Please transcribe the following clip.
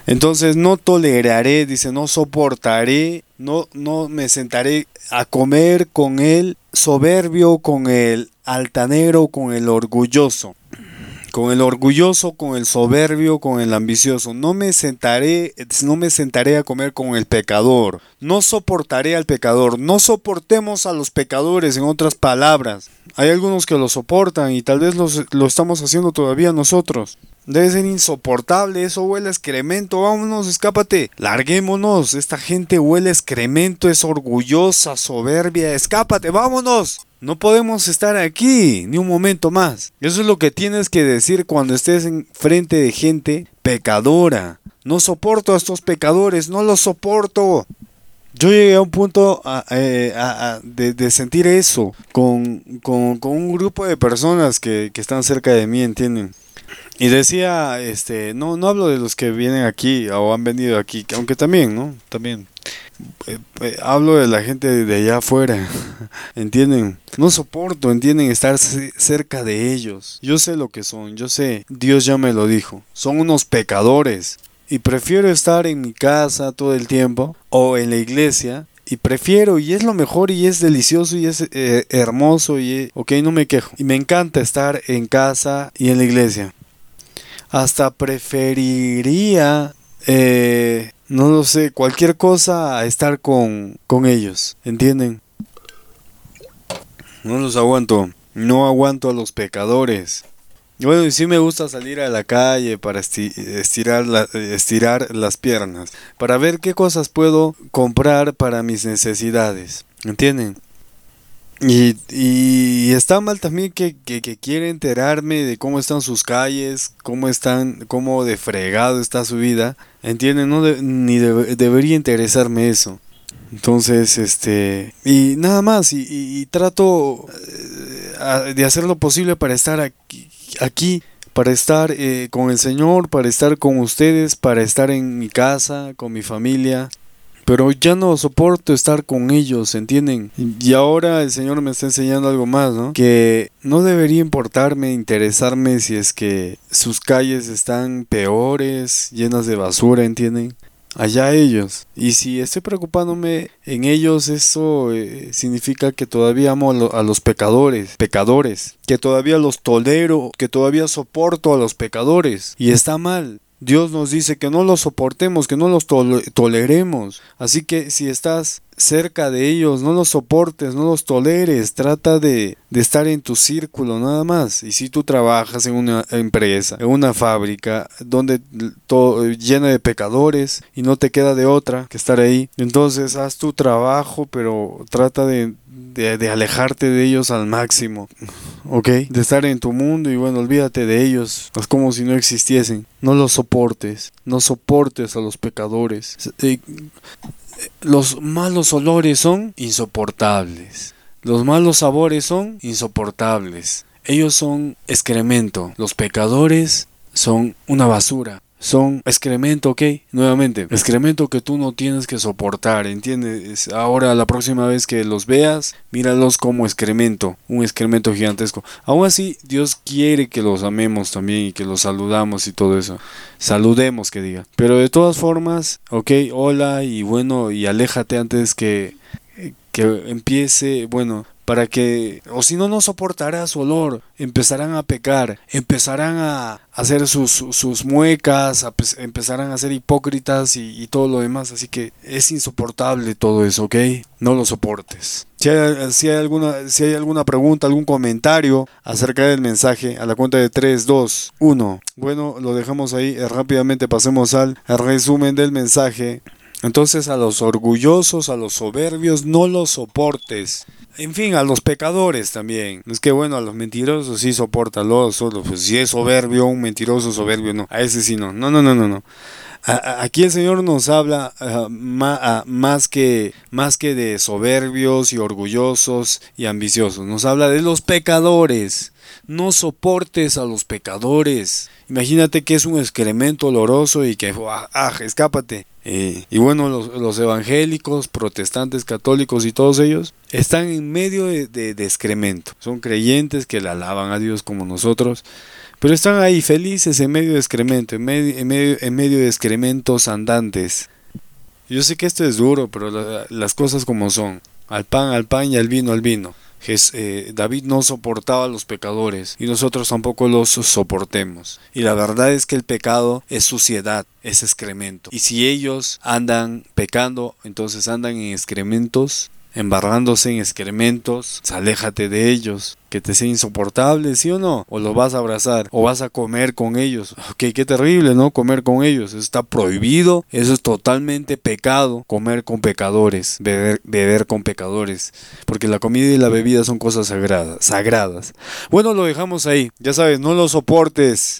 Entonces no toleraré, dice, no soportaré, no me sentaré a comer con el soberbio, con el altanero, con el orgulloso. Con el orgulloso, con el soberbio, con el ambicioso. No me sentaré a comer con el pecador. No soportaré al pecador. No soportemos a los pecadores, en otras palabras. Hay algunos que lo soportan y tal vez lo estamos haciendo todavía nosotros. Debe ser insoportable, eso huele a excremento, vámonos, escápate, larguémonos, esta gente huele a excremento, es orgullosa, soberbia, escápate, vámonos. No podemos estar aquí ni un momento más. Eso es lo que tienes que decir cuando estés en frente de gente pecadora. No soporto a estos pecadores, no los soporto. Yo llegué a un punto de sentir eso con un grupo de personas que están cerca de mí, ¿entienden? Y decía, no hablo de los que vienen aquí o han venido aquí, aunque también, ¿no? También. Hablo de la gente de allá afuera, ¿entienden? No soporto, ¿entienden? Estar cerca de ellos. Yo sé lo que son, yo sé, Dios ya me lo dijo. Son unos pecadores. Y prefiero estar en mi casa todo el tiempo o en la iglesia. Y prefiero, y es lo mejor, y es delicioso, y es hermoso, ok, no me quejo. Y me encanta estar en casa y en la iglesia. Hasta preferiría, no lo sé, cualquier cosa a estar con ellos, ¿entienden? No los aguanto, no aguanto a los pecadores. Bueno, y sí me gusta salir a la calle para estirar las piernas, para ver qué cosas puedo comprar para mis necesidades, ¿entienden? Y está mal también que quiere enterarme de cómo están sus calles, cómo de fregado está su vida, ¿entienden? No debería interesarme eso. Entonces, y nada más, y trato de hacer lo posible para estar aquí, para estar con el Señor, para estar con ustedes, para estar en mi casa, con mi familia. Pero ya no soporto estar con ellos, ¿entienden? Y ahora el Señor me está enseñando algo más, ¿no? Que no debería interesarme si es que sus calles están peores, llenas de basura, ¿entienden? Allá ellos. Y si estoy preocupándome en ellos, eso significa que todavía amo a los pecadores, que todavía los tolero, que todavía soporto a los pecadores. Y está mal. Dios nos dice que no los soportemos, que no los toleremos. Así que si estás cerca de ellos, no los soportes, no los toleres. Trata de estar en tu círculo nada más. Y si tú trabajas en una empresa, en una fábrica, donde todo llena de pecadores y no te queda de otra que estar ahí, entonces haz tu trabajo, pero trata de alejarte de ellos al máximo, ¿ok? De estar en tu mundo y bueno, olvídate de ellos, es como si no existiesen. No los soportes, no soportes a los pecadores. Los malos olores son insoportables. Los malos sabores son insoportables. Ellos son excremento. Los pecadores son una basura. Son excremento, ¿ok? Nuevamente, excremento que tú no tienes que soportar, ¿entiendes? Ahora la próxima vez que los veas, míralos como excremento, un excremento gigantesco. Aún así, Dios quiere que los amemos también y que los saludamos y todo eso. Saludemos, que diga. Pero de todas formas, ¿ok? Hola y bueno, y aléjate antes que empiece, bueno, para que, o si no, no soportará su olor, empezarán a pecar, empezarán a hacer sus muecas, empezarán a ser hipócritas y todo lo demás, así que es insoportable todo eso, ¿ok? No lo soportes. Si hay alguna pregunta, algún comentario acerca del mensaje, a la cuenta de 3, 2, 1. Bueno, lo dejamos ahí, rápidamente pasemos al resumen del mensaje. Entonces a los orgullosos, a los soberbios, no los soportes. En fin, a los pecadores también. Es que bueno, a los mentirosos sí sopórtalos, solo pues si es soberbio, un mentiroso soberbio, no. A ese sí no. No. Aquí el Señor nos habla más que de soberbios y orgullosos y ambiciosos. Nos habla de los pecadores. No soportes a los pecadores. Imagínate que es un excremento oloroso y que escápate. Y bueno, los evangélicos, protestantes, católicos y todos ellos están en medio de excremento. Son creyentes que le alaban a Dios como nosotros, Pero están ahí felices en medio de excremento, en medio de excrementos andantes. Yo sé que esto es duro, pero las cosas como son. Al pan y al vino al vino. David no soportaba a los pecadores y nosotros tampoco los soportemos. Y la verdad es que el pecado es suciedad, es excremento. Y si ellos andan pecando, entonces andan en excrementos, embarrándose en excrementos, aléjate de ellos, que te sea insoportable, ¿sí o no? O los vas a abrazar, o vas a comer con ellos. Ok, qué terrible, ¿no? Comer con ellos, eso está prohibido, eso es totalmente pecado, comer con pecadores, beber con pecadores, porque la comida y la bebida son cosas sagradas. Bueno, lo dejamos ahí, ya sabes, no lo soportes.